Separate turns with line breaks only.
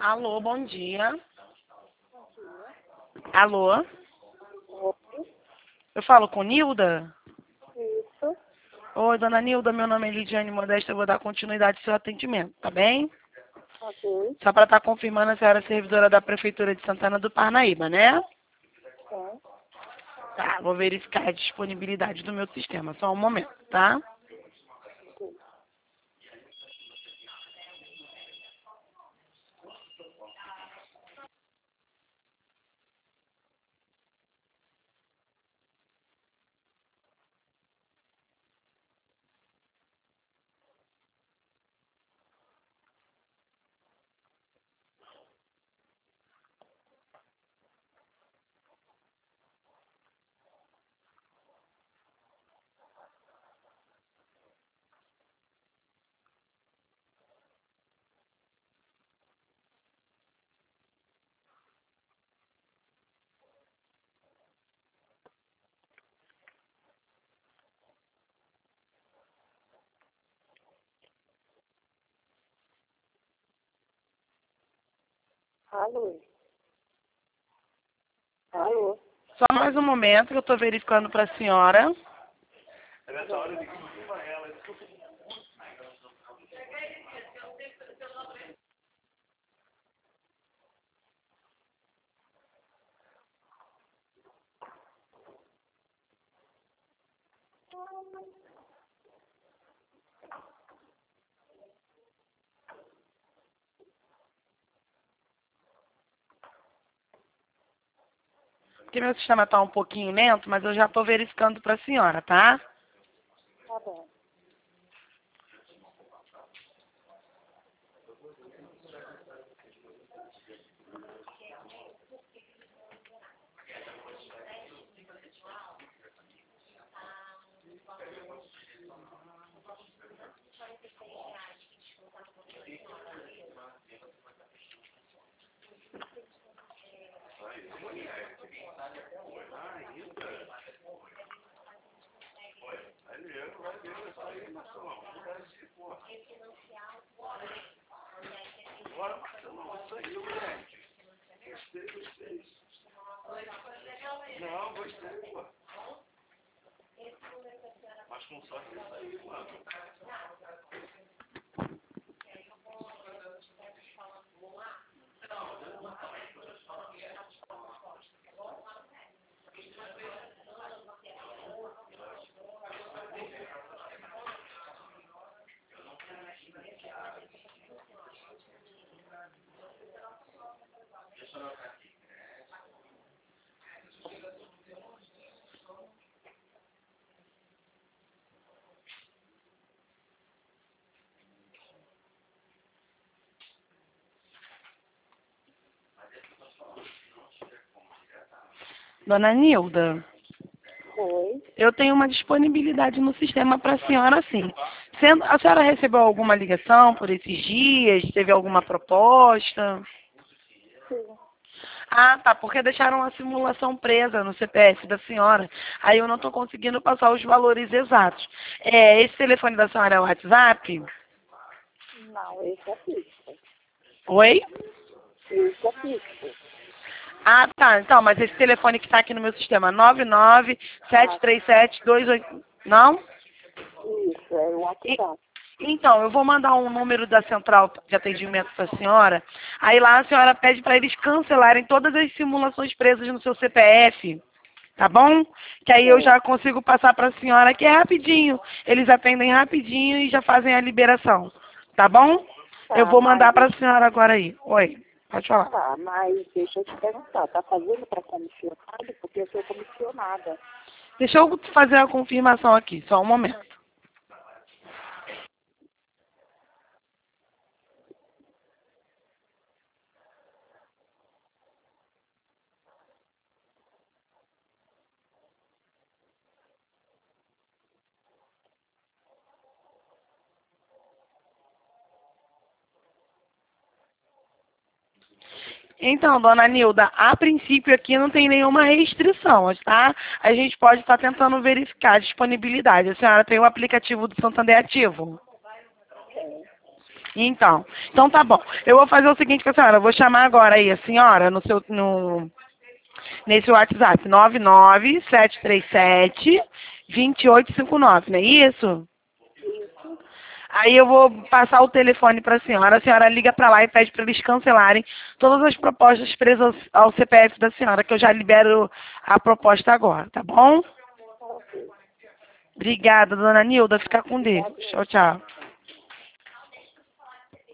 Alô, bom dia. Alô?
Oi,
Eu falo com Nilda?
isso,
Oi, dona Nilda, meu nome é Lidiane Modesta, eu vou dar continuidade ao seu atendimento, tá bem?
ok,
Só para estar confirmando, a senhora é servidora da Prefeitura de Santana do Parnaíba, né?
sim.
Tá, vou verificar a disponibilidade do meu sistema, só um momento, tá?
Alô? Alô?
Só mais um momento que eu estou verificando para a senhora. Porque meu sistema está um pouquinho lento, mas eu já estou verificando para a senhora, tá?
Tá bom. Dona Nilda, Oi.
eu tenho uma disponibilidade no sistema para a senhora, sim. A senhora recebeu alguma ligação por esses dias? Teve alguma proposta?
Sim.
Ah, tá, porque deixaram a simulação presa no CPF da senhora. Aí eu não estou conseguindo passar os valores exatos. Esse telefone da senhora é o WhatsApp?
Não, esse é fixo.
Oi?
Esse é fixo.
Ah, tá. Então, mas esse telefone que está aqui no meu sistema,
Ah,
9973728... Não?
isso, é o
E-
WhatsApp.
Então, eu vou mandar um número da central de atendimento para a senhora. Aí lá a senhora pede para eles cancelarem todas as simulações presas no seu CPF. Tá bom? Que aí eu já
Certo.
consigo passar para a senhora que é rapidinho. Eles atendem rapidinho e já fazem a liberação. Tá bom? Eu
Tá,
vou
mas
mandar para a
deixa,
senhora agora aí. Oi, pode falar.
tá, mas deixa eu te perguntar, tá fazendo para comissionado? Porque eu sou comissionada.
Deixa eu fazer a confirmação aqui, só um momento. Então, dona Nilda, a princípio aqui não tem nenhuma restrição, tá? A gente pode estar tentando verificar a disponibilidade. A senhora tem o aplicativo do Santander ativo?
Sim.
Então tá bom. Eu vou fazer o seguinte com a senhora, eu vou chamar agora aí a senhora nesse WhatsApp, 99737-2859, não é isso?
Isso.
Aí eu vou passar o telefone para a senhora liga para lá e pede para eles cancelarem todas as propostas presas ao CPF da senhora, que eu já libero a proposta agora, tá bom?
Ok.
Obrigada, dona Nilda. Fica com Deus. Tchau, tchau.